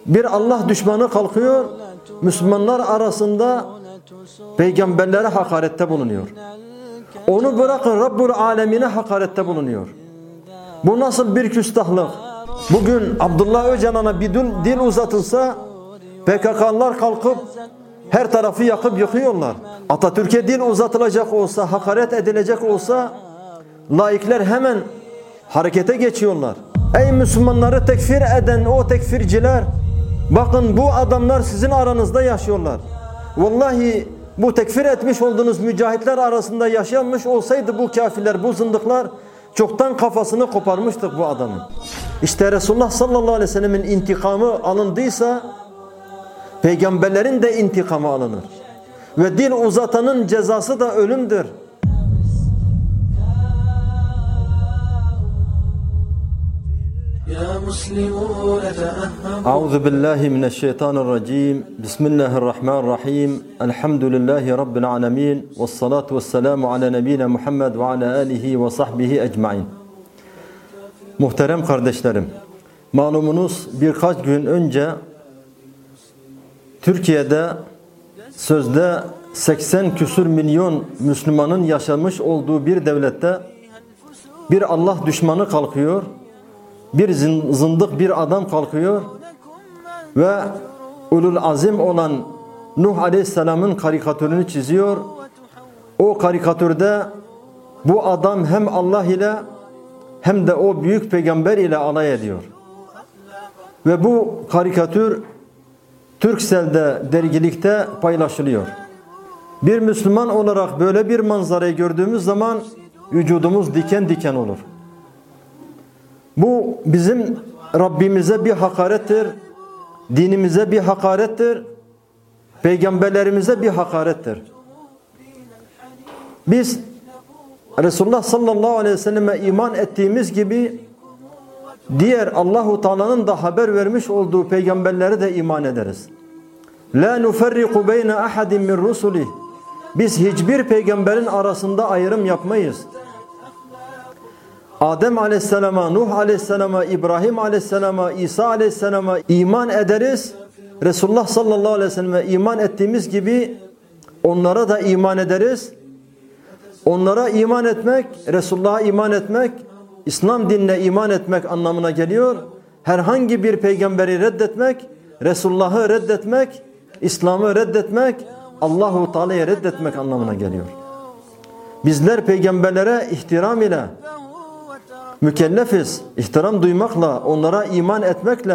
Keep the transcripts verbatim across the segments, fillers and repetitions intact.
Bir Allah düşmanı kalkıyor, Müslümanlar arasında peygamberlere hakarette bulunuyor. Onu bırakın Rabbul Alemine hakarette bulunuyor. Bu nasıl bir küstahlık? Bugün Abdullah Öcalan'a bir dil uzatılsa P K K'lılar kalkıp her tarafı yakıp yıkıyorlar. Atatürk'e dil uzatılacak olsa, hakaret edilecek olsa laikler hemen harekete geçiyorlar. Ey Müslümanları tekfir eden o tekfirciler, bakın bu adamlar sizin aranızda yaşıyorlar. Vallahi bu tekfir etmiş olduğunuz mücahitler arasında yaşanmış olsaydı bu kafirler, bu zındıklar çoktan kafasını koparmıştık bu adamın. İşte Resulullah sallallahu aleyhi ve sellemin intikamı alındıysa peygamberlerin de intikamı alınır. Ve dil uzatanın cezası da ölümdür. Euzu billahi mineşşeytanirracim. Bismillahirrahmanirrahim. Elhamdülillahi rabbil alamin. Ves salatu vesselamu ala nebiyina Muhammed ve ala alihi ve sahbihi ecmaîn. Muhterem kardeşlerim, malumunuz birkaç gün önce Türkiye'de sözde seksen küsur milyon Müslümanın yaşamış olduğu bir devlette bir Allah düşmanı kalkıyor, bir zındık bir adam kalkıyor ve ulul azim olan Nuh Aleyhisselam'ın karikatürünü çiziyor. O karikatürde bu adam hem Allah ile hem de o büyük peygamber ile alay ediyor. Ve bu karikatür Turkcell'de dergilikte paylaşılıyor. Bir Müslüman olarak böyle bir manzarayı gördüğümüz zaman vücudumuz diken diken olur. Bu bizim Rabbimize bir hakarettir, dinimize bir hakarettir, peygamberlerimize bir hakarettir. Biz Resulullah sallallahu aleyhi ve selleme iman ettiğimiz gibi diğer Allahu Teala'nın da haber vermiş olduğu peygamberlere de iman ederiz. La nuferriku beyne ahadin min rusulih. Biz hiçbir peygamberin arasında ayrım yapmayız. Adem Aleyhisselam'a, Nuh Aleyhisselam'a, İbrahim Aleyhisselam'a, İsa Aleyhisselam'a iman ederiz. Resulullah sallallahu aleyhi ve selleme iman ettiğimiz gibi onlara da iman ederiz. Onlara iman etmek, Resulullah'a iman etmek, İslam dinine iman etmek anlamına geliyor. Herhangi bir peygamberi reddetmek, Resulullah'ı reddetmek, İslam'ı reddetmek, Allahu Teala'yı reddetmek anlamına geliyor. Bizler peygamberlere ihtiram ile mükellefiz. İhtiram duymakla, onlara iman etmekle,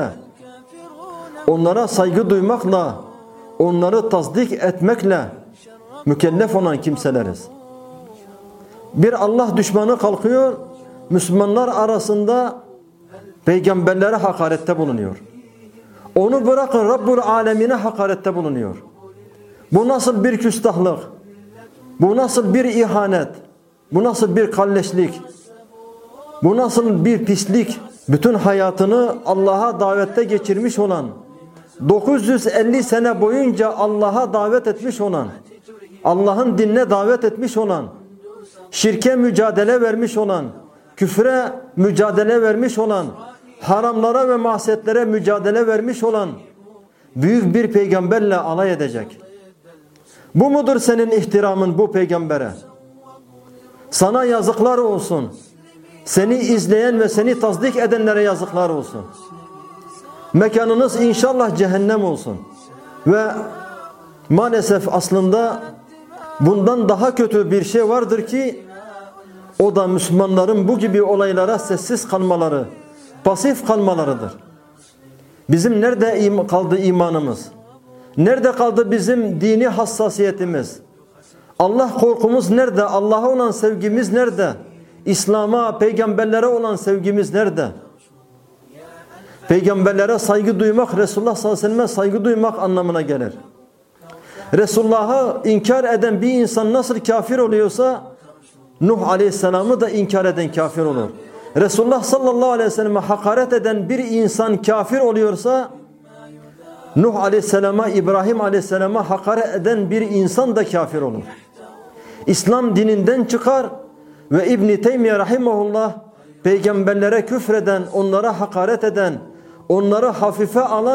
onlara saygı duymakla, onları tasdik etmekle mükellef olan kimseleriz. Bir Allah düşmanı kalkıyor, Müslümanlar arasında peygamberlere hakarette bulunuyor. Onu bırakın Rabbul Alemine hakarette bulunuyor. Bu nasıl bir küstahlık? Bu nasıl bir ihanet? Bu nasıl bir kalleşlik? Bu nasıl bir pislik? Bütün hayatını Allah'a davette geçirmiş olan, dokuz yüz elli sene boyunca Allah'a davet etmiş olan, Allah'ın dinine davet etmiş olan, şirke mücadele vermiş olan, küfre mücadele vermiş olan, haramlara ve masiyetlere mücadele vermiş olan büyük bir peygamberle alay edecek. Bu mudur senin ihtiramın bu peygambere? Sana yazıklar olsun. Seni izleyen ve seni tasdik edenlere yazıklar olsun. Mekanınız inşallah cehennem olsun. Ve maalesef aslında bundan daha kötü bir şey vardır ki o da Müslümanların bu gibi olaylara sessiz kalmaları, pasif kalmalarıdır. Bizim nerede kaldı imanımız? Nerede kaldı bizim dini hassasiyetimiz? Allah korkumuz nerede? Allah'a olan sevgimiz nerede? İslam'a, peygamberlere olan sevgimiz nerede? Peygamberlere saygı duymak, Resulullah sallallahu aleyhi ve selleme saygı duymak anlamına gelir. Resulullah'ı inkar eden bir insan nasıl kafir oluyorsa, Nuh Aleyhisselam'ı da inkar eden kafir olur. Resulullah sallallahu aleyhi ve selleme hakaret eden bir insan kafir oluyorsa, Nuh Aleyhisselam'a, İbrahim Aleyhisselam'a hakaret eden bir insan da kafir olur. İslam dininden çıkar ve İbn-i Teymiye rahimahullah peygamberlere küfreden, onlara hakaret eden, onları hafife alan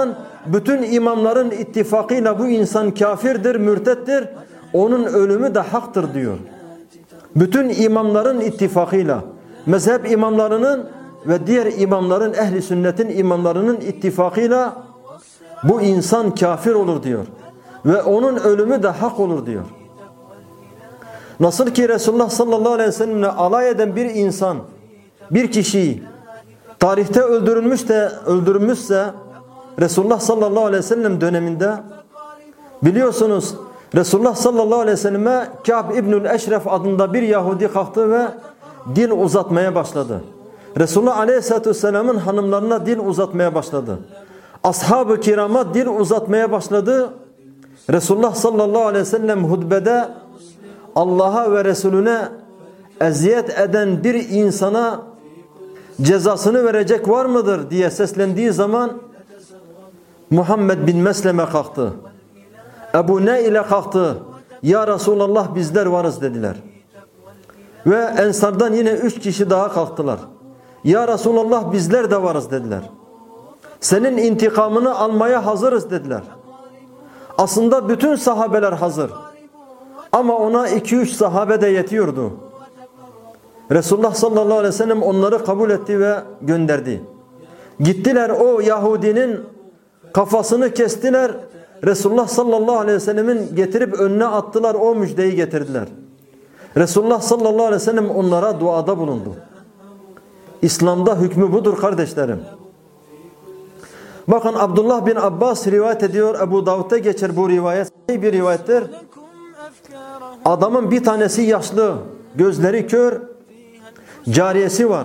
bütün imamların ittifakıyla bu insan kafirdir, mürtettir. Onun ölümü de haktır diyor. Bütün imamların ittifakıyla, mezhep imamlarının ve diğer imamların, ehli sünnetin imamlarının ittifakıyla bu insan kafir olur diyor. Ve onun ölümü de hak olur diyor. Nasıl ki Resulullah sallallahu aleyhi ve sellem'le alay eden bir insan, bir kişiyi tarihte öldürülmüş de öldürülmüşse Resulullah sallallahu aleyhi ve sellem döneminde biliyorsunuz Resulullah sallallahu aleyhi ve selleme Ka'b İbnül Eşref adında bir Yahudi kalktı ve dil uzatmaya başladı. Resulullah aleyhissalatü vesselamın hanımlarına dil uzatmaya başladı. Ashab-ı kirama dil uzatmaya başladı. Resulullah sallallahu aleyhi ve sellem hutbede Allah'a ve Resulüne eziyet eden bir insana cezasını verecek var mıdır diye seslendiği zaman Muhammed bin Mesleme kalktı. Ebu Ne ile kalktı. Ya Resulallah bizler varız dediler. Ve Ensardan yine üç kişi daha kalktılar. Ya Resulallah bizler de varız dediler. Senin intikamını almaya hazırız dediler. Aslında bütün sahabeler hazır. Ama ona iki üç sahabe de yetiyordu. Resulullah sallallahu aleyhi ve sellem onları kabul etti ve gönderdi. Gittiler o Yahudinin kafasını kestiler. Resulullah sallallahu aleyhi ve sellemin getirip önüne attılar, o müjdeyi getirdiler. Resulullah sallallahu aleyhi ve sellem onlara duada bulundu. İslam'da hükmü budur kardeşlerim. Bakın Abdullah bin Abbas rivayet ediyor. Ebu Davud'da geçer bu rivayet. Bir rivayettir. Adamın bir tanesi yaşlı, gözleri kör, cariyesi var.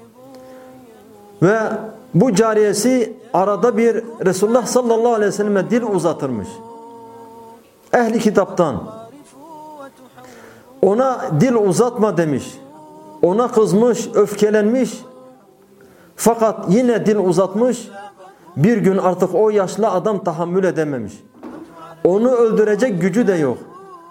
Ve bu cariyesi arada bir Resulullah sallallahu aleyhi ve selleme dil uzatırmış. Ehli kitaptan. Ona dil uzatma demiş. Ona kızmış, öfkelenmiş. Fakat yine dil uzatmış. Bir gün artık o yaşlı adam tahammül edememiş. Onu öldürecek gücü de yok.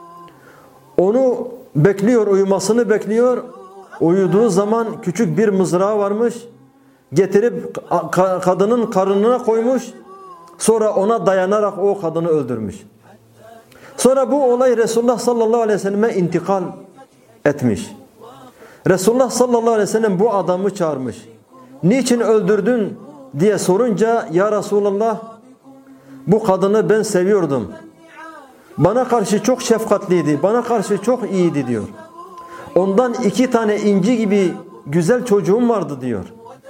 Onu bekliyor, uyumasını bekliyor. Uyuduğu zaman küçük bir mızrağı varmış. Getirip kadının karnına koymuş. Sonra ona dayanarak o kadını öldürmüş. Sonra bu olay Resulullah sallallahu aleyhi ve selleme intikal etmiş. Resulullah sallallahu aleyhi ve sellem bu adamı çağırmış. Niçin öldürdün diye sorunca, ya Resulallah bu kadını ben seviyordum. Bana karşı çok şefkatliydi. Bana karşı çok iyiydi diyor. Ondan iki tane inci gibi güzel çocuğum vardı diyor.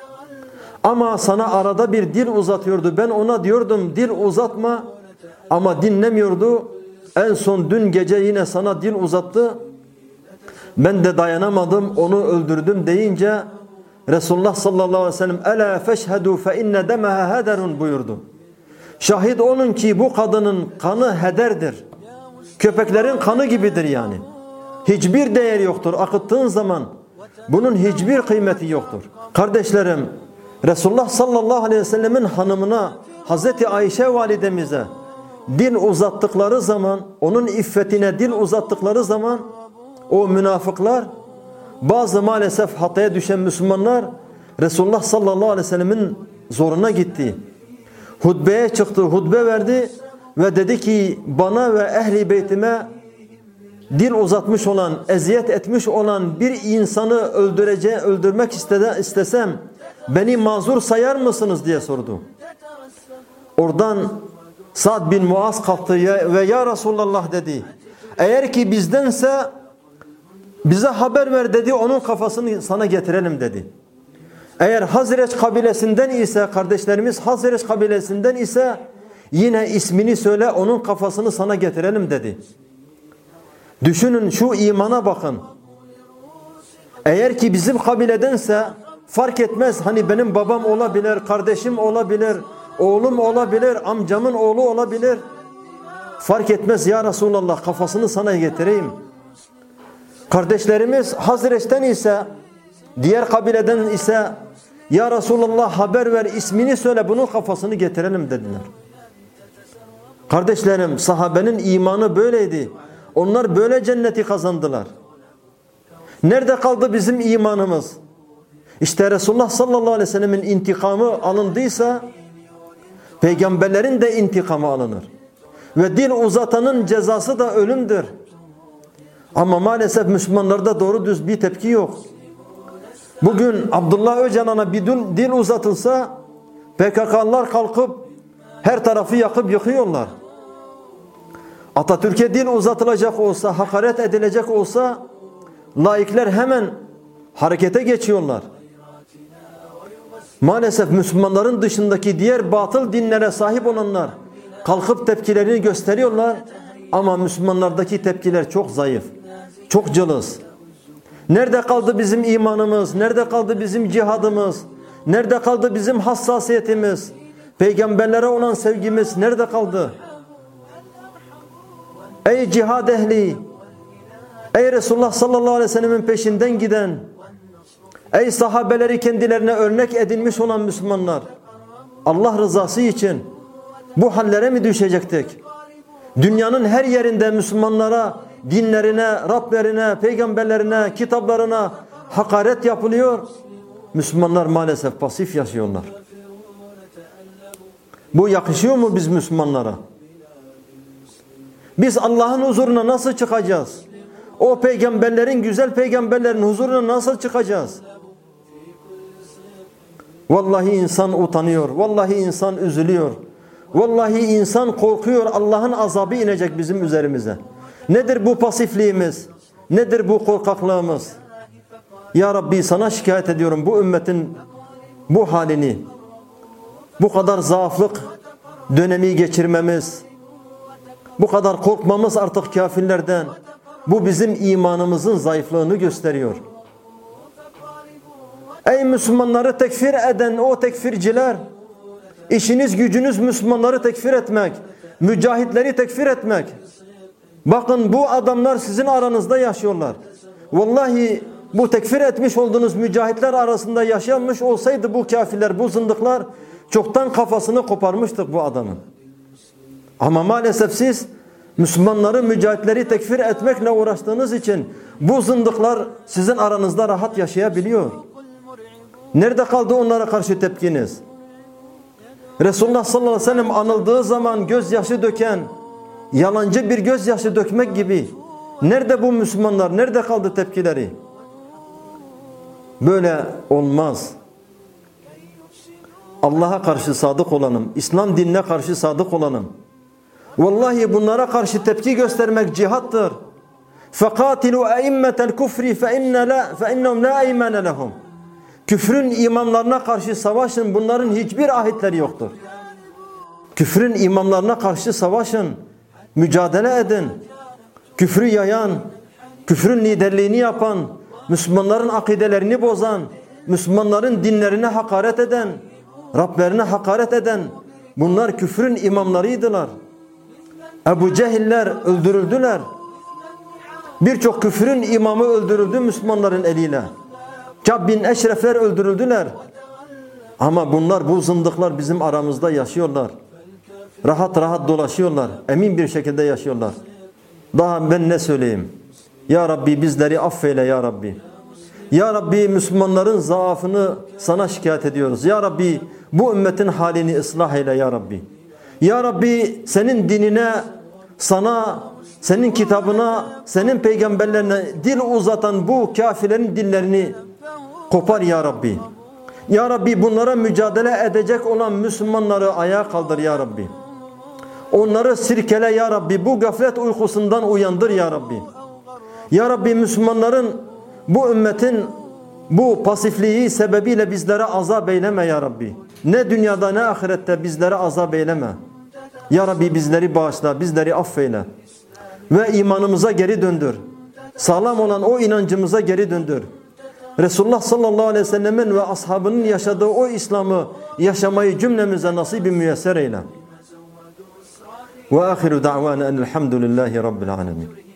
Ama sana arada bir dil uzatıyordu. Ben ona diyordum dil uzatma ama dinlemiyordu. En son dün gece yine sana dil uzattı. Ben de dayanamadım, onu öldürdüm deyince Resulullah sallallahu aleyhi ve sellem "Ela feşhedû fe inne demeha hederun" buyurdu. Şahit olun ki bu kadının kanı hederdir. Köpeklerin kanı gibidir yani. Hiçbir değer yoktur. Akıttığın zaman bunun hiçbir kıymeti yoktur. Kardeşlerim, Resulullah sallallahu aleyhi ve sellemin hanımına, Hazreti Ayşe validemize dil uzattıkları zaman, onun iffetine dil uzattıkları zaman o münafıklar, bazı maalesef hataya düşen Müslümanlar Resulullah sallallahu aleyhi ve sellemin zoruna gitti. Hutbeye çıktı, hutbe verdi ve dedi ki bana ve ehli beytime dil uzatmış olan, eziyet etmiş olan bir insanı öldürece, öldürmek istede, istesem beni mazur sayar mısınız diye sordu. Oradan Sa'd bin Muaz kalktı ve ya Resulallah dedi. Eğer ki bizdense bize haber ver dedi, onun kafasını sana getirelim dedi. Eğer Hazreç kabilesinden ise, kardeşlerimiz Hazreç kabilesinden ise yine ismini söyle, onun kafasını sana getirelim dedi. Düşünün, şu imana bakın. Eğer ki bizim kabiledense fark etmez, hani benim babam olabilir, kardeşim olabilir, oğlum olabilir, amcamın oğlu olabilir. Fark etmez ya Resulallah, kafasını sana getireyim. Kardeşlerimiz Hazreç'ten ise, diğer kabileden ise ya Resulallah haber ver, ismini söyle, bunun kafasını getirelim dediler. Kardeşlerim, sahabenin imanı böyleydi. Onlar böyle cenneti kazandılar. Nerede kaldı bizim imanımız? İşte Resulullah sallallahu aleyhi ve sellemin intikamı alındıysa Peygamberlerin de intikamı alınır. Ve dil uzatanın cezası da ölümdür. Ama maalesef Müslümanlarda doğru düz bir tepki yok. Bugün Abdullah Öcalan'a bir dil, dil uzatılsa P K K'lılar kalkıp her tarafı yakıp yıkıyorlar. Atatürk'e dil uzatılacak olsa, hakaret edilecek olsa laikler hemen harekete geçiyorlar. Maalesef Müslümanların dışındaki diğer batıl dinlere sahip olanlar kalkıp tepkilerini gösteriyorlar ama Müslümanlardaki tepkiler çok zayıf, çok cılız. Nerede kaldı bizim imanımız? Nerede kaldı bizim cihadımız? Nerede kaldı bizim hassasiyetimiz? Peygamberlere olan sevgimiz nerede kaldı? Ey cihad ehli! Ey Resulullah sallallahu aleyhi ve sellemin peşinden giden! Ey sahabeleri kendilerine örnek edinmiş olan Müslümanlar! Allah rızası için bu hallere mi düşecektik? Dünyanın her yerinde Müslümanlara, dinlerine, Rablerine, peygamberlerine, kitaplarına hakaret yapılıyor. Müslümanlar maalesef pasif yaşıyorlar. Bu yakışıyor mu biz Müslümanlara? Biz Allah'ın huzuruna nasıl çıkacağız? O peygamberlerin, güzel peygamberlerin huzuruna nasıl çıkacağız? Vallahi insan utanıyor. Vallahi insan üzülüyor. Vallahi insan korkuyor. Allah'ın azabı inecek bizim üzerimize. Nedir bu pasifliğimiz? Nedir bu korkaklığımız? Ya Rabbi sana şikayet ediyorum bu ümmetin bu halini. Bu kadar zaaflık dönemi geçirmemiz. Bu kadar korkmamız artık kafirlerden. Bu bizim imanımızın zayıflığını gösteriyor. Ey Müslümanları tekfir eden o tekfirciler, işiniz gücünüz Müslümanları tekfir etmek, mücahitleri tekfir etmek. Bakın bu adamlar sizin aranızda yaşıyorlar. Vallahi bu tekfir etmiş olduğunuz mücahitler arasında yaşanmış olsaydı bu kafirler, bu zındıklar çoktan kafasını koparmıştık bu adamın. Ama maalesef siz Müslümanları, mücahitleri tekfir etmekle uğraştığınız için bu zındıklar sizin aranızda rahat yaşayabiliyor. Nerede kaldı onlara karşı tepkiniz? Resulullah sallallahu aleyhi ve sellem anıldığı zaman gözyaşı döken, yalancı bir gözyaşı dökmek gibi. Nerede bu Müslümanlar? Nerede kaldı tepkileri? Böyle olmaz. Allah'a karşı sadık olalım. İslam dinine karşı sadık olalım. Vallahi bunlara karşı tepki göstermek cihattır. فَقَاتِلُوا اَئِمَّةَ الْكُفْرِ فَاِنَّهُمْ لَا اَيْمَانَ لَهُمْ Küfrün imamlarına karşı savaşın. Bunların hiçbir ahitleri yoktur. Küfrün imamlarına karşı savaşın. Mücadele edin. Küfrü yayan, küfrün liderliğini yapan, Müslümanların akidelerini bozan, Müslümanların dinlerine hakaret eden, Rablerine hakaret eden, bunlar küfrün imamlarıydılar. Ebu Cehiller öldürüldüler. Birçok küfrün imamı öldürüldü Müslümanların eliyle. Kâb bin Eşrefler öldürüldüler. Ama bunlar, bu zındıklar bizim aramızda yaşıyorlar. Rahat rahat dolaşıyorlar. Emin bir şekilde yaşıyorlar. Daha ben ne söyleyeyim? Ya Rabbi bizleri affeyle ya Rabbi. Ya Rabbi Müslümanların zaafını sana şikayet ediyoruz. Ya Rabbi bu ümmetin halini ıslah eyle ya Rabbi. Ya Rabbi senin dinine, sana, senin kitabına, senin peygamberlerine dil uzatan bu kafirlerin dillerini kopar ya Rabbi. Ya Rabbi bunlara mücadele edecek olan Müslümanları ayağa kaldır ya Rabbi. Onları sirkele ya Rabbi. Bu gaflet uykusundan uyandır ya Rabbi. Ya Rabbi Müslümanların, bu ümmetin bu pasifliği sebebiyle bizlere azap eyleme ya Rabbi. Ne dünyada ne ahirette bizlere azap eyleme. Ya Rabbi bizleri bağışla, bizleri affeyle. Ve imanımıza geri döndür. Sağlam olan o inancımıza geri döndür. Resulullah sallallahu aleyhi ve sellemin ve ashabının yaşadığı o İslam'ı yaşamayı cümlemize nasip-i müyesser eyle. Ve ahiru da'vana enelhamdülillahi rabbil alemin.